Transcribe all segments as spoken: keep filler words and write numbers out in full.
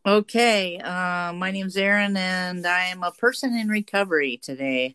Okay, uh, my name's Erin, and I am a person in recovery today.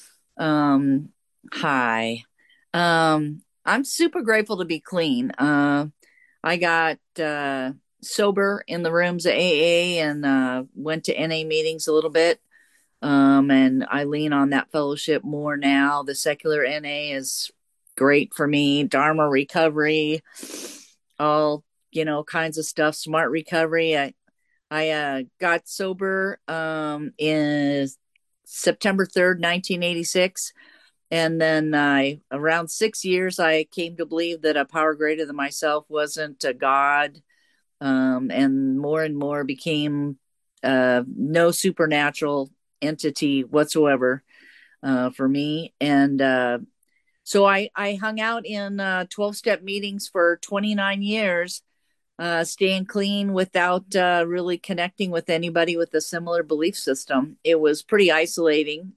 Um, Hi. Um, I'm super grateful to be clean. Uh, I got uh, sober in the rooms of A A and uh, went to N A meetings a little bit. Um, and I lean on that fellowship more now. The secular N A is great for me. Dharma recovery, all you know, kinds of stuff. Smart recovery. I I uh, got sober um, in September third, nineteen eighty-six. And then I, around six years, I came to believe that a power greater than myself wasn't a God. Um, and more and more became uh, no supernatural entity whatsoever uh, for me. And uh, so I, I hung out in uh, twelve step meetings for twenty-nine years, uh, staying clean without uh, really connecting with anybody with a similar belief system. It was pretty isolating.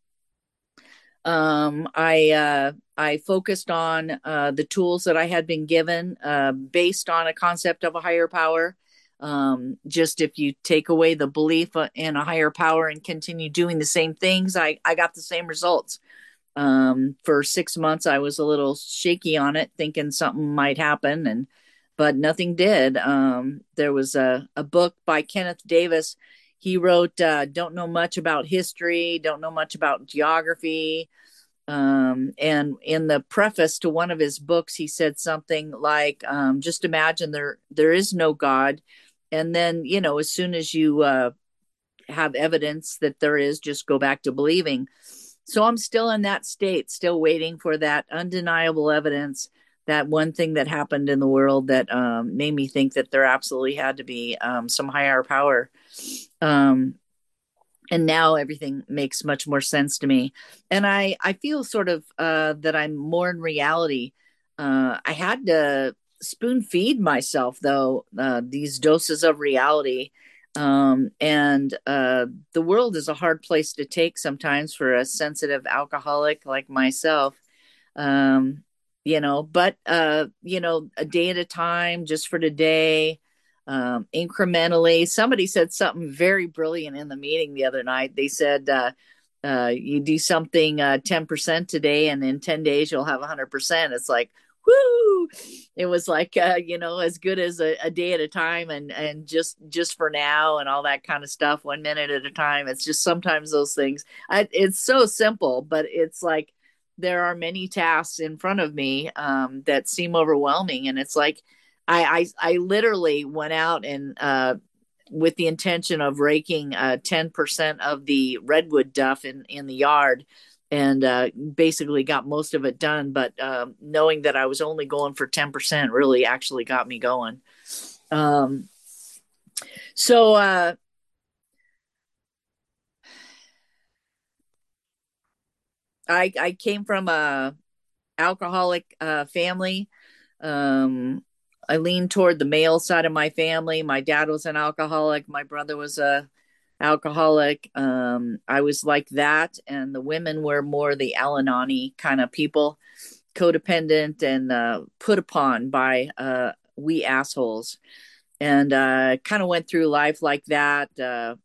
Um, I uh, I focused on uh, the tools that I had been given uh, based on a concept of a higher power. Um, just if you take away the belief uh, in a higher power and continue doing the same things, I, I got the same results. Um, for six months, I was a little shaky on it, thinking something might happen, and but nothing did. Um, there was a, a book by Kenneth Davis. He wrote, uh, "Don't know much about history, don't know much about geography." Um, and in the preface to one of his books, he said something like, um, "Just imagine there there is no God, and then you know, as soon as you uh, have evidence that there is, just go back to believing." So I'm still in that state, still waiting for that undeniable evidence, that one thing that happened in the world that um, made me think that there absolutely had to be um, some higher power. Um, and now everything makes much more sense to me. And I, I feel sort of uh, that I'm more in reality. Uh, I had to spoon feed myself, though, uh, these doses of reality. Um, and uh, the world is a hard place to take sometimes for a sensitive alcoholic like myself. Um, you know, but, uh, you know, a day at a time, just for today, um, incrementally. Somebody said something very brilliant in the meeting the other night. They said, uh, uh, you do something uh, ten percent today, and in ten days, you'll have one hundred percent. It's like, whoo! It was like, uh, you know, as good as a, a day at a time, and, and just, just for now, and all that kind of stuff, one minute at a time. It's just sometimes those things, I, it's so simple, but it's like, there are many tasks in front of me um, that seem overwhelming, and it's like I I, I literally went out and uh, with the intention of raking uh, ten percent of the redwood duff in in the yard, and uh, basically got most of it done. But um, knowing that I was only going for ten percent really actually got me going. Um, so uh, I I came from a alcoholic uh, family. Um, I leaned toward the male side of my family. My dad was an alcoholic. My brother was a alcoholic. Um, I was like that, and the women were more the Alanani kind of people, codependent and uh, put upon by uh, we assholes. And uh, kind of went through life like that. Uh,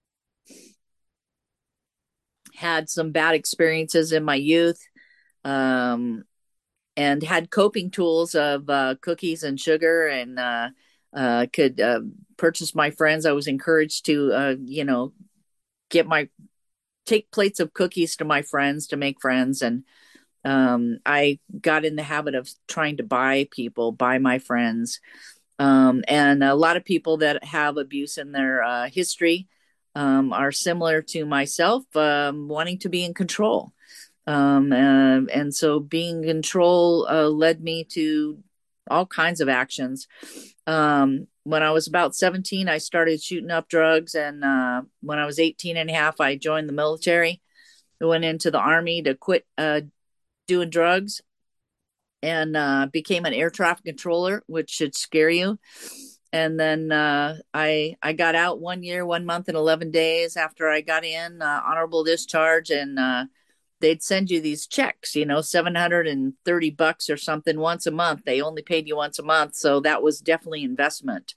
had some bad experiences in my youth. Um, and had coping tools of uh, cookies and sugar, and uh, uh, could uh, purchase my friends. I was encouraged to, uh, you know, get my take plates of cookies to my friends to make friends. And um, I got in the habit of trying to buy people, buy my friends. Um, and a lot of people that have abuse in their uh, history um, are similar to myself, um, wanting to be in control. Um, uh, and so being in control uh, led me to all kinds of actions. Um, when I was about seventeen, I started shooting up drugs. And uh, when I was eighteen and a half, I joined the military. I went into the army to quit uh, doing drugs, and uh, became an air traffic controller, which should scare you. And then uh, I I got out one year, one month, and eleven days after I got in, uh, honorable discharge, and uh, they'd send you these checks, you know, seven hundred thirty bucks or something once a month. They only paid you once a month. So that was definitely investment.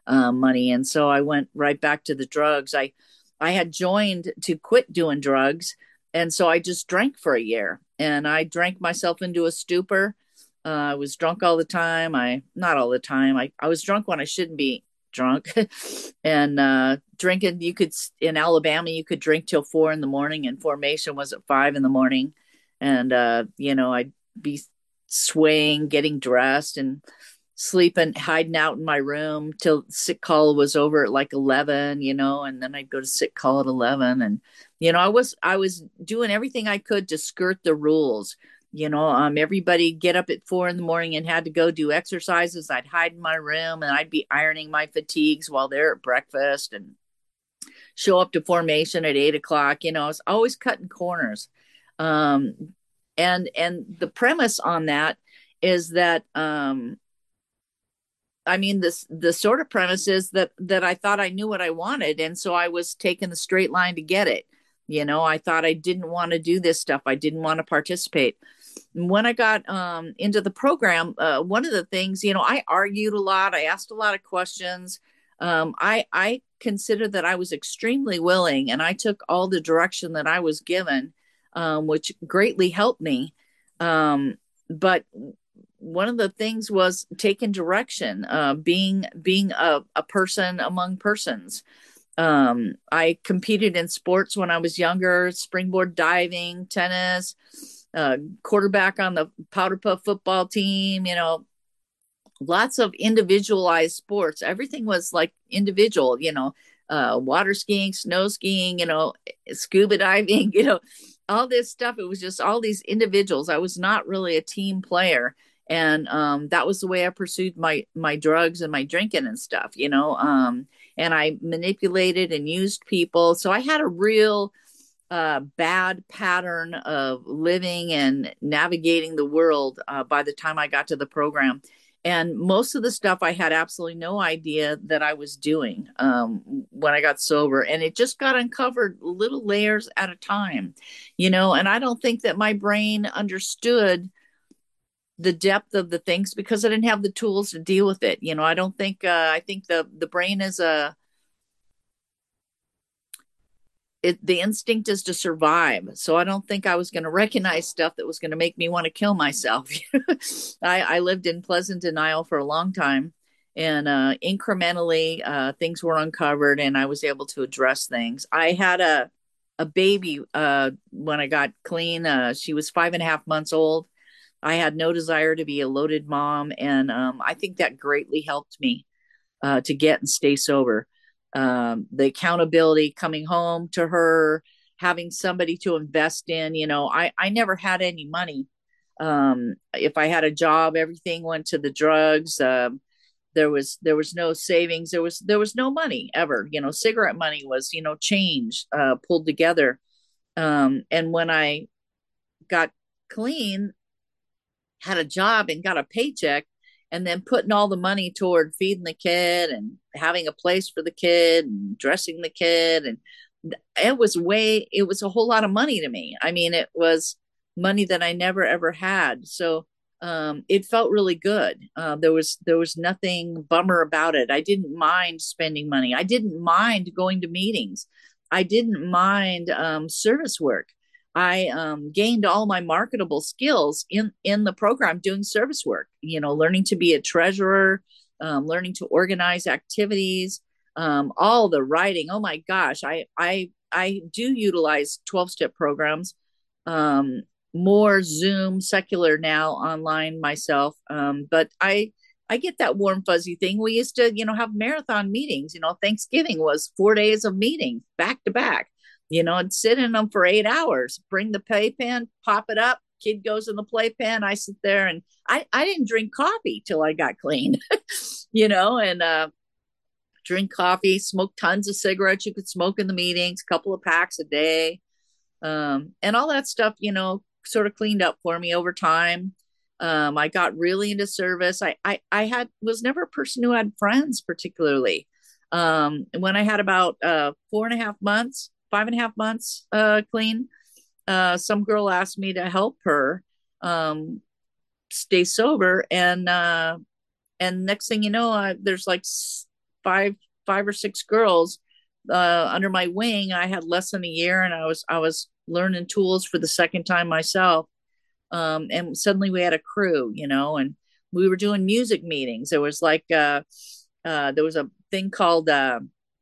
uh, money. And so I went right back to the drugs. I, I had joined to quit doing drugs. And so I just drank for a year and I drank myself into a stupor. Uh, I was drunk all the time. I, not all the time. I, I was drunk when I shouldn't be drunk. And uh, drinking, you could, in Alabama, you could drink till four in the morning and formation was at five in the morning. And, uh, you know, I'd be swaying, getting dressed and sleeping, hiding out in my room till sick call was over at like eleven, you know, and then I'd go to sick call at eleven. And, you know, I was, I was doing everything I could to skirt the rules. You know, um, everybody get up at four in the morning and had to go do exercises. I'd hide in my room and I'd be ironing my fatigues while they're at breakfast and show up to formation at eight o'clock. You know, I was always cutting corners. Um, and, and the premise on that is that, um, I mean, this the sort of premise is that that I thought I knew what I wanted, and so I was taking the straight line to get it. You know, I thought I didn't want to do this stuff. I didn't want to participate. When I got um, into the program, uh, one of the things, you know, I argued a lot. I asked a lot of questions. Um, I I considered that I was extremely willing, and I took all the direction that I was given, um, which greatly helped me. Um, but one of the things was taking direction, uh, being being a, a person among persons. Um, I competed in sports when I was younger: springboard diving, tennis, uh, quarterback on the powder puff football team. You know, lots of individualized sports. Everything was like individual. You know, uh, water skiing, snow skiing. You know, scuba diving. You know, all this stuff. It was just all these individuals. I was not really a team player, and um, that was the way I pursued my my drugs and my drinking and stuff, you know. Um, and I manipulated and used people, so I had a real uh, bad pattern of living and navigating the world uh, by the time I got to the program. And most of the stuff I had absolutely no idea that I was doing um, when I got sober. And it just got uncovered little layers at a time, you know. And I don't think that my brain understood the depth of the things because I didn't have the tools to deal with it. You know, I don't think uh, I think the the brain is a it, the instinct is to survive. So I don't think I was going to recognize stuff that was going to make me want to kill myself. I, I lived in pleasant denial for a long time, and uh, incrementally uh, things were uncovered, and I was able to address things. I had a a baby uh, when I got clean. Uh, she was five and a half months old. I had no desire to be a loaded mom, and um, I think that greatly helped me uh, to get and stay sober. Um, the accountability, coming home to her, having somebody to invest in. You know, I I never had any money. Um, if I had a job, everything went to the drugs. Um, there was there was no savings. There was there was no money ever. You know, cigarette money was you know change uh, pulled together. Um, and when I got clean, had a job and got a paycheck, and then putting all the money toward feeding the kid and having a place for the kid and dressing the kid, and it was way it was a whole lot of money to me. I mean, it was money that I never ever had. So um, it felt really good. Uh, there was there was nothing bummer about it. I didn't mind spending money. I didn't mind going to meetings. I didn't mind um, service work. I um, gained all my marketable skills in in the program doing service work. You know, learning to be a treasurer, um, learning to organize activities, um, all the writing. Oh my gosh, I I I do utilize twelve step programs, um, more Zoom, secular now online myself. Um, but I I get that warm fuzzy thing. We used to you know have marathon meetings. You know, Thanksgiving was four days of meetings back to back. You know, and sit in them for eight hours, bring the playpen, pop it up, kid goes in the playpen. I sit there and I, I didn't drink coffee till I got clean, you know, and uh, drink coffee, smoke tons of cigarettes. You could smoke in the meetings, a couple of packs a day. Um, and all that stuff, you know, sort of cleaned up for me over time. Um, I got really into service. I, I, I had, was never a person who had friends particularly. Um, when I had about uh, four and a half months, five and a half months uh, clean, uh, some girl asked me to help her um, stay sober, and uh, and next thing you know, uh, there's like five five or six girls uh, under my wing. I had less than a year, and I was I was learning tools for the second time myself. Um, and suddenly we had a crew, you know, and we were doing music meetings. There was like uh, uh, there was a thing called uh,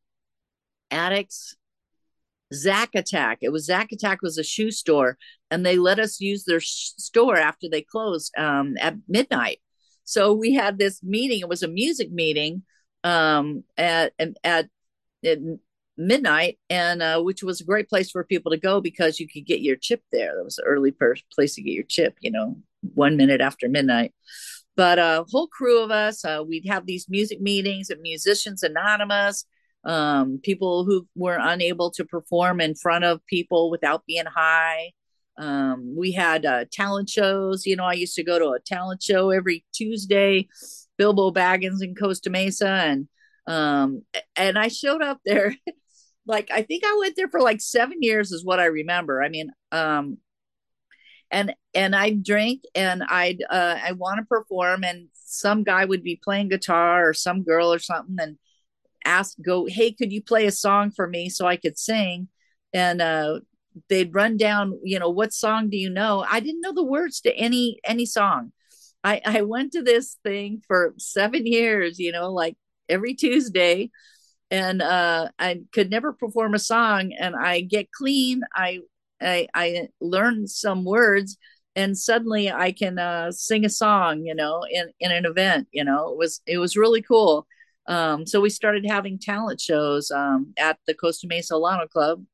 Addicts Zack Attack. It was Zack Attack was a shoe store, and they let us use their sh- store after they closed um, at midnight. So we had this meeting. It was a music meeting um, at at, at midnight, and uh, which was a great place for people to go because you could get your chip there. That was the early per- place to get your chip. You know, one minute after midnight. But a uh, whole crew of us, uh, we'd have these music meetings at Musicians Anonymous, um, people who were unable to perform in front of people without being high. Um, we had uh, talent shows. You know, I used to go to a talent show every Tuesday, Bilbo Baggins in Costa Mesa, and um, and I showed up there. Like I think I went there for like seven years, is what I remember. I mean, um, and and I'd drink and I'd uh, I want to perform, and some guy would be playing guitar or some girl or something, and ask go, hey, could you play a song for me so I could sing? And uh, they'd run down, you know, what song do you know? I didn't know the words to any any song. I I went to this thing for seven years, you know, like every Tuesday, and uh, I could never perform a song. And I get clean. I I, I learn some words, and suddenly I can uh, sing a song, you know, in in an event. You know, it was it was really cool. Um, so we started having talent shows um, at the Costa Mesa Alano Club,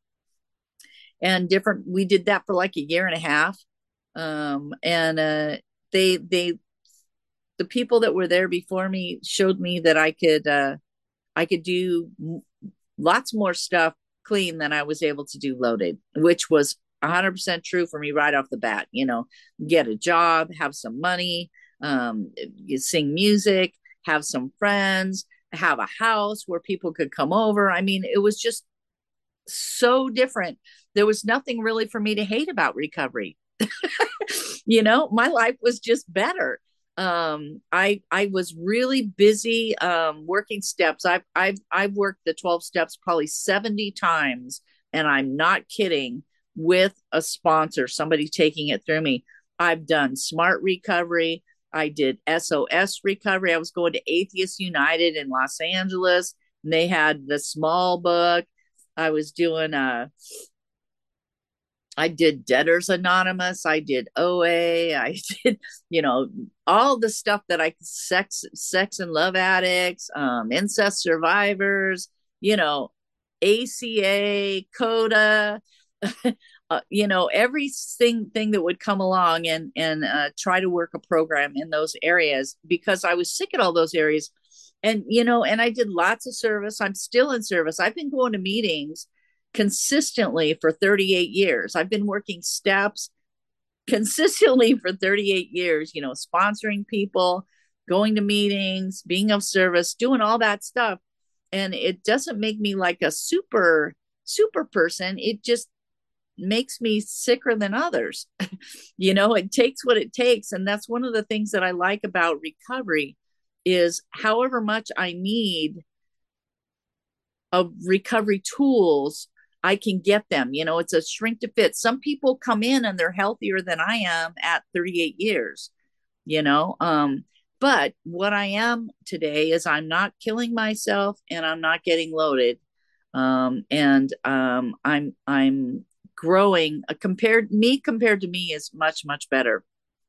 and different. We did that for like a year and a half, um, and uh, they they the people that were there before me showed me that I could uh, I could do lots more stuff clean than I was able to do loaded, which was one hundred percent true for me right off the bat. You know, get a job, have some money, um, you sing music, have some friends, have a house where people could come over. I mean, it was just so different. There was nothing really for me to hate about recovery. You know, my life was just better. Um, I I was really busy um, working steps. I've I've I've worked the twelve steps probably seventy times, and I'm not kidding. With a sponsor, somebody taking it through me. I've done Smart Recovery. I did S O S Recovery. I was going to Atheist United in Los Angeles, and they had the small book. I was doing a I did Debtors Anonymous. I did O A. I did, you know, all the stuff that I sex, sex and love addicts, um, incest survivors, you know, A C A, CODA, uh, you know, everything thing that would come along and and uh, try to work a program in those areas because I was sick in all those areas, and you know, and I did lots of service. I'm still in service. I've been going to meetings consistently for thirty-eight years. I've been working steps consistently for thirty-eight years, you know, sponsoring people, going to meetings, being of service, doing all that stuff. And it doesn't make me like a super, super person. It just makes me sicker than others. You know, it takes what it takes. And that's one of the things that I like about recovery is however much I need of recovery tools, I can get them. You know, it's a shrink to fit. Some people come in and they're healthier than I am at thirty-eight years, you know. Um, but what I am today is I'm not killing myself and I'm not getting loaded. Um, and um, I'm I'm growing uh, compared me compared to me is much, much better.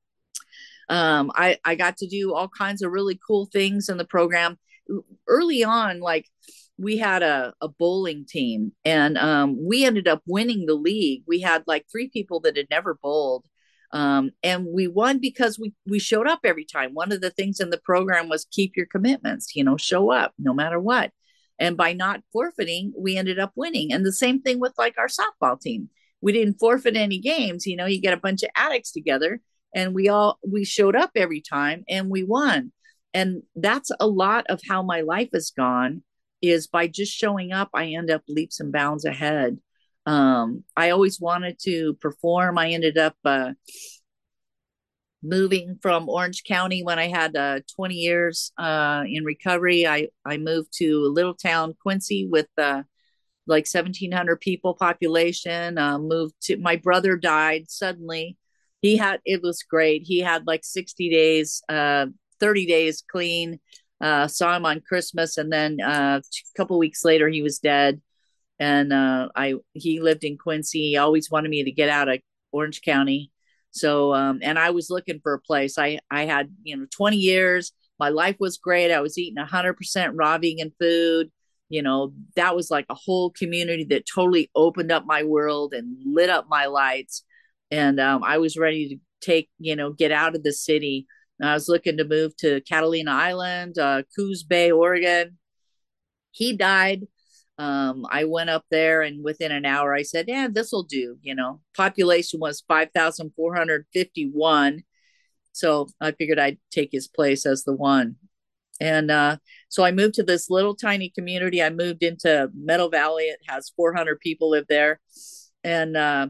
Um, I, I got to do all kinds of really cool things in the program early on. Like we had a, a bowling team, and um, we ended up winning the league. We had like three people that had never bowled. Um, and we won because we, we showed up every time. One of the things in the program was keep your commitments, you know, show up no matter what. And by not forfeiting, we ended up winning. And the same thing with like our softball team. We didn't forfeit any games. You know, you get a bunch of addicts together and we all we showed up every time and we won. And that's a lot of how my life has gone, is by just showing up I end up leaps and bounds ahead. um I always wanted to perform. I ended up uh moving from Orange County when I had uh, twenty years uh, in recovery. I, I moved to a little town, Quincy, with uh, like seventeen hundred people population. Uh, moved to, my brother died suddenly. He had, it was great. He had like sixty days, uh, thirty days clean. Uh, saw him on Christmas, and then uh, a couple weeks later, he was dead. And uh, I he lived in Quincy. He always wanted me to get out of Orange County. So um, and I was looking for a place. I I had you know twenty years. My life was great. I was eating one hundred percent raw vegan food. You know that was like a whole community that totally opened up my world and lit up my lights. And um, I was ready to take you know get out of the city. And I was looking to move to Catalina Island, uh, Coos Bay, Oregon. He died. um, I went up there, and within an hour I said, yeah, this will do. You know population was five thousand four hundred fifty-one, so I figured I'd take his place as the one. And uh, so I moved to this little tiny community. I moved into Meadow Valley. It has four hundred people live there. And uh,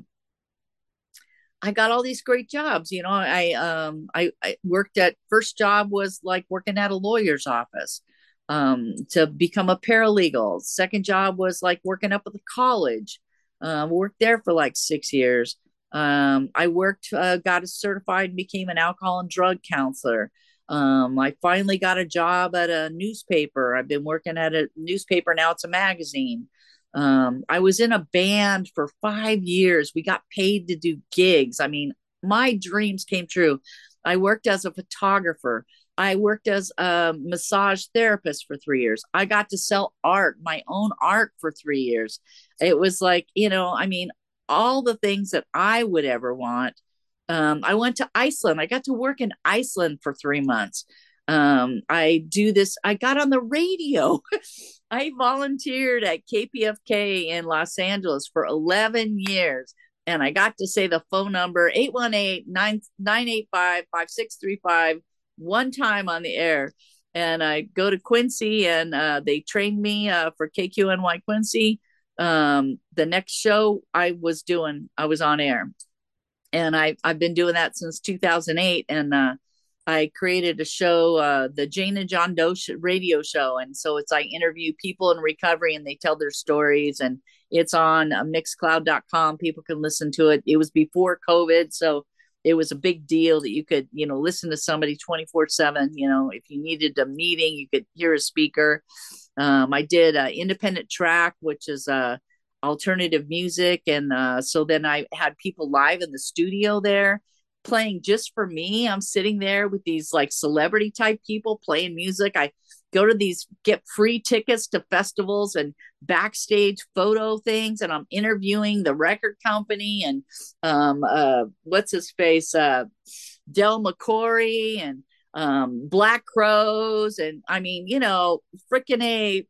I got all these great jobs. You know, I um I, I worked at first job was like working at a lawyer's office um to become a paralegal. Second job was like working up at the college. Um, worked there for like six years. Um, I worked, uh, got certified, and became an alcohol and drug counselor. Um, I finally got a job at a newspaper. I've been working at a newspaper now; it's a magazine. Um, I was in a band for five years. We got paid to do gigs. I mean, my dreams came true. I worked as a photographer. I worked as a massage therapist for three years. I got to sell art, my own art for three years. It was like, you know, I mean, all the things that I would ever want. Um, I went to Iceland. I got to work in Iceland for three months. Um, I do this. I got on the radio. I volunteered at K P F K in Los Angeles for eleven years. And I got to say the phone number eight one eight, nine eight five, five six three five one time on the air. And I go to Quincy, and uh, they trained me uh, for K Q N Y Quincy. Um, the next show I was doing, I was on air. And I, I've been doing that since two thousand eight. And uh, I created a show, uh, the Jane and John Doe radio show. And so it's, I interview people in recovery, and they tell their stories, and it's on uh, mixcloud dot com. People can listen to it. It was before COVID. So it was a big deal that you could, you know, listen to somebody twenty-four seven, you know, if you needed a meeting, you could hear a speaker. Um, I did uh, independent track, which is uh, alternative music. And uh, so then I had people live in the studio there playing just for me. I'm sitting there with these like celebrity type people playing music. I go to these, get free tickets to festivals and backstage photo things, and I'm interviewing the record company and um, uh, what's his face, uh, Del McCory, and um, Black Crows, and I mean, you know, freaking a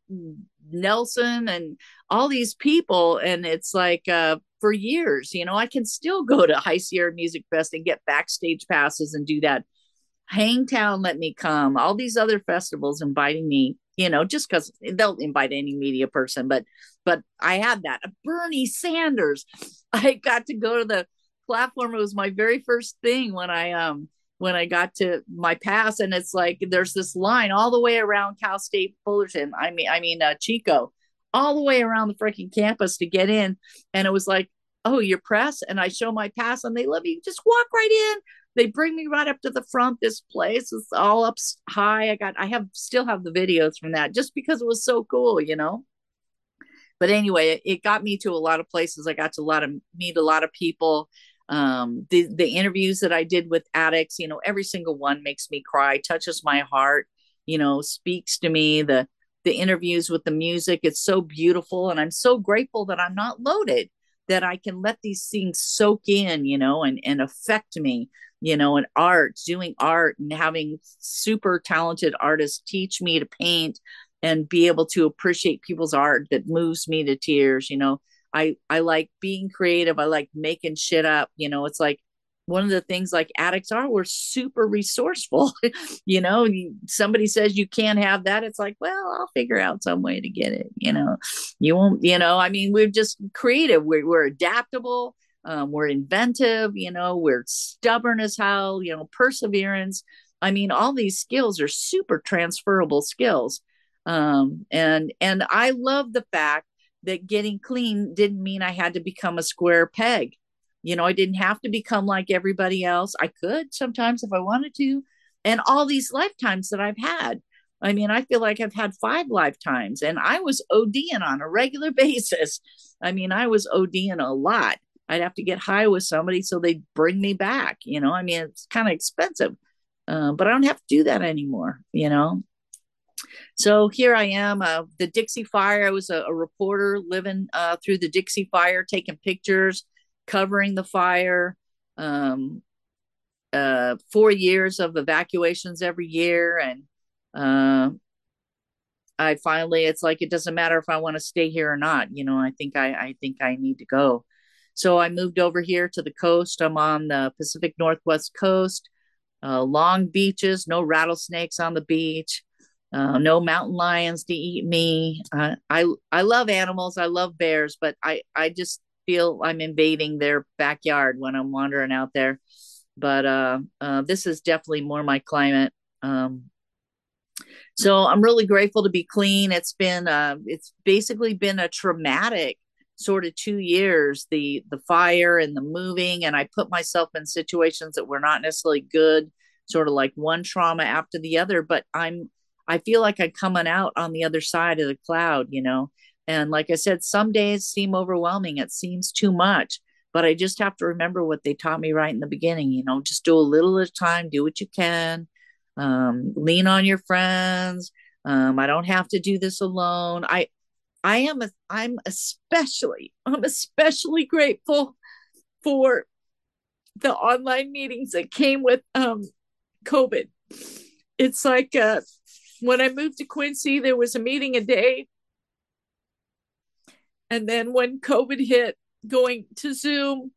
Nelson, and all these people. And it's like uh, for years, you know, I can still go to High Sierra Music Fest and get backstage passes and do that. Hangtown let me come. All these other festivals inviting me, you know, just because they'll invite any media person. But but I had that. Bernie Sanders. I got to go to the platform. It was my very first thing when I um when I got to my pass, and it's like there's this line all the way around Cal State Fullerton. I mean, I mean uh, Chico, all the way around the freaking campus to get in. And it was like, oh, your press, and I show my pass, and they let me just walk right in. They bring me right up to the front. This place is all up high. I got, I have, still have the videos from that, just because it was so cool, you know? But anyway, it, it got me to a lot of places. I got to a lot of, meet a lot of people. Um, the, the interviews that I did with addicts, you know, every single one makes me cry, touches my heart, you know, speaks to me. The, the interviews with the music, it's so beautiful. And I'm so grateful that I'm not loaded, that I can let these things soak in, you know, and, and affect me, you know, and art, doing art, and having super talented artists teach me to paint and be able to appreciate people's art that moves me to tears. You know, I, I like being creative. I like making shit up. You know, it's like one of the things like addicts are, we're super resourceful. You know, somebody says you can't have that. It's like, well, I'll figure out some way to get it. You know, you won't, you know, I mean, we're just creative. We're, we're adaptable. Um, we're inventive, you know, we're stubborn as hell, you know, perseverance. I mean, all these skills are super transferable skills. Um, and and I love the fact that getting clean didn't mean I had to become a square peg. You know, I didn't have to become like everybody else. I could sometimes if I wanted to. And all these lifetimes that I've had. I mean, I feel like I've had five lifetimes and I was ODing on a regular basis. I mean, I was ODing a lot. I'd have to get high with somebody so they'd bring me back. You know, I mean, it's kind of expensive, uh, but I don't have to do that anymore, you know? So here I am, uh, the Dixie Fire. I was a, a reporter living uh, through the Dixie Fire, taking pictures, covering the fire. Um, uh, Four years of evacuations every year, and uh, I finally, it's like it doesn't matter if I want to stay here or not. You know, I think I, I think I need to go. So I moved over here to the coast. I'm on the Pacific Northwest coast. Uh, long beaches, no rattlesnakes on the beach, uh, no mountain lions to eat me. Uh, I I love animals. I love bears, but I I just feel I'm invading their backyard when I'm wandering out there. But uh, uh, this is definitely more my climate. Um, so I'm really grateful to be clean. It's been uh, it's basically been a traumatic sort of two years, the the fire and the moving, and I put myself in situations that were not necessarily good, sort of like one trauma after the other. But I'm I feel like I'm coming out on the other side of the cloud, you know. And like I said, some days seem overwhelming. It seems too much. But I just have to remember what they taught me right in the beginning, you know, just do a little at a time, do what you can, um, lean on your friends. Um, I don't have to do this alone. I I am a, I'm especially I'm especially grateful for the online meetings that came with um, COVID. It's like uh, when I moved to Quincy, there was a meeting a day, and then when COVID hit, going to Zoom,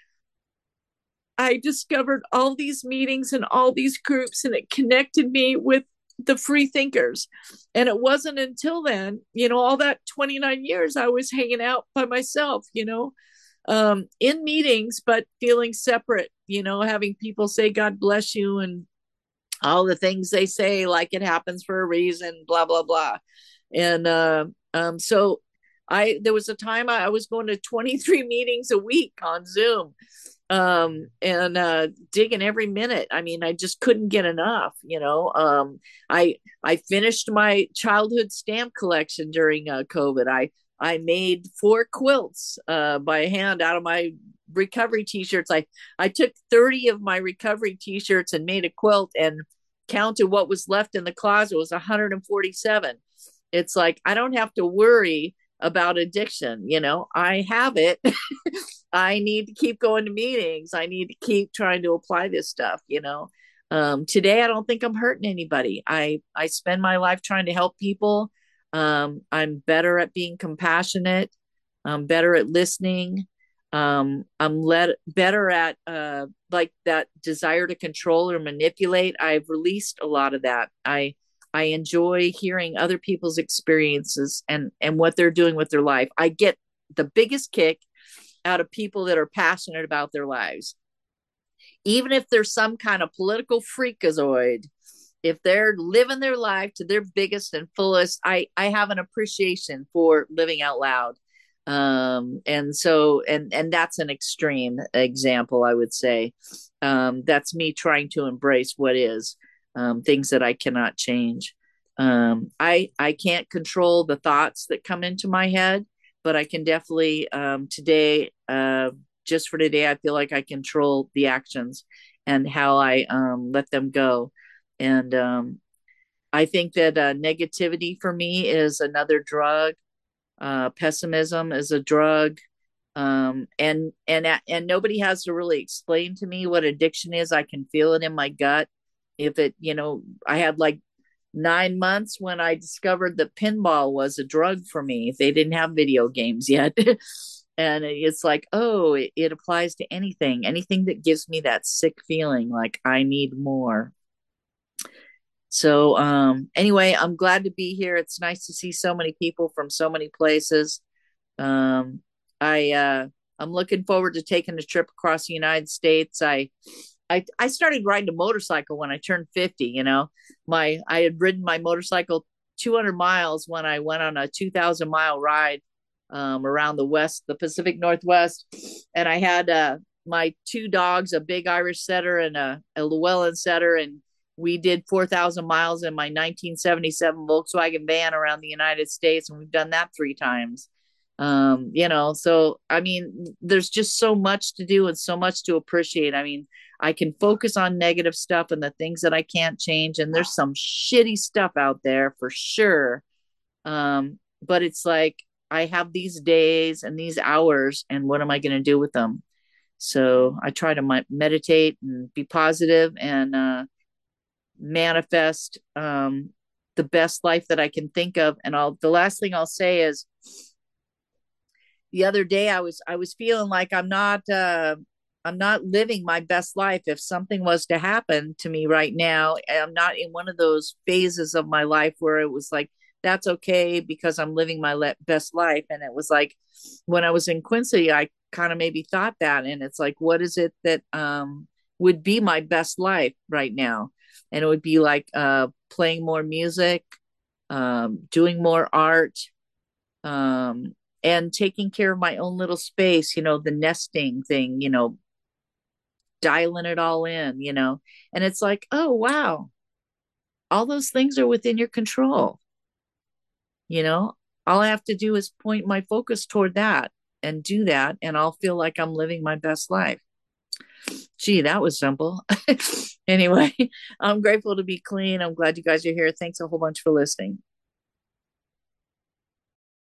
I discovered all these meetings and all these groups, and it connected me with the free thinkers. And it wasn't until then, you know, all that twenty-nine years I was hanging out by myself, you know, um, in meetings, but feeling separate, you know, having people say, God bless you, and all the things they say, like it happens for a reason, blah, blah, blah. And uh, um, so I, there was a time I, I was going to twenty-three meetings a week on Zoom, um and uh digging every minute. I mean, I just couldn't get enough, you know. um i i finished my childhood stamp collection during uh, COVID. I i made four quilts uh by hand out of my recovery t-shirts. I i took thirty of my recovery t-shirts and made a quilt, and counted what was left in the closet. It was one hundred forty-seven. It's like I don't have to worry about addiction, you know. I have it. I need to keep going to meetings. I need to keep trying to apply this stuff, you know. Um, today, I don't think I'm hurting anybody. I, I spend my life trying to help people. Um, I'm better at being compassionate. I'm better at listening. Um, I'm let, better at uh, like that desire to control or manipulate. I've released a lot of that. I I enjoy hearing other people's experiences and and what they're doing with their life. I get the biggest kick out of people that are passionate about their lives. Even if there's some kind of political freakazoid, if they're living their life to their biggest and fullest, I, I have an appreciation for living out loud. Um, and so, and, and that's an extreme example, I would say. Um, that's me trying to embrace what is, um, things that I cannot change. Um, I, I can't control the thoughts that come into my head, but I can definitely, um, today, uh, just for today, I feel like I control the actions and how I, um, let them go. And, um, I think that uh, negativity for me is another drug. Uh, pessimism is a drug. Um, and, and, and nobody has to really explain to me what addiction is. I can feel it in my gut. If it, you know, I had like nine months when I discovered that pinball was a drug for me. They didn't have video games yet. And it's like, oh, it, it applies to anything, anything that gives me that sick feeling like I need more. So, um, anyway, I'm glad to be here. It's nice to see so many people from so many places. Um, I, uh, I'm looking forward to taking a trip across the United States. I I I started riding a motorcycle when I turned fifty, you know. My I had ridden my motorcycle two hundred miles when I went on a two thousand mile ride um, around the West, the Pacific Northwest. And I had uh, my two dogs, a big Irish setter and a, a Llewellyn setter. And we did four thousand miles in my nineteen seventy-seven Volkswagen van around the United States. And we've done that three times. Um, you know, so I mean, there's just so much to do and so much to appreciate. I mean, I can focus on negative stuff and the things that I can't change. And there's some shitty stuff out there for sure. Um, but it's like I have these days and these hours, and what am I going to do with them? So I try to meditate and be positive and uh, manifest um, the best life that I can think of. And I'll the last thing I'll say is the other day I was I was feeling like I'm not uh, I'm not living my best life. If something was to happen to me right now, I'm not in one of those phases of my life where it was like, that's okay because I'm living my le- best life. And it was like, when I was in Quincy, I kind of maybe thought that. And it's like, what is it that um, would be my best life right now? And it would be like uh, playing more music, um, doing more art, um, and taking care of my own little space, you know, the nesting thing, you know, dialing it all in, you know. And it's like, oh, wow, all those things are within your control, you know. All I have to do is point my focus toward that and do that, and I'll feel like I'm living my best life. Gee, that was simple. Anyway, I'm grateful to be clean. I'm glad you guys are here. Thanks a whole bunch for listening.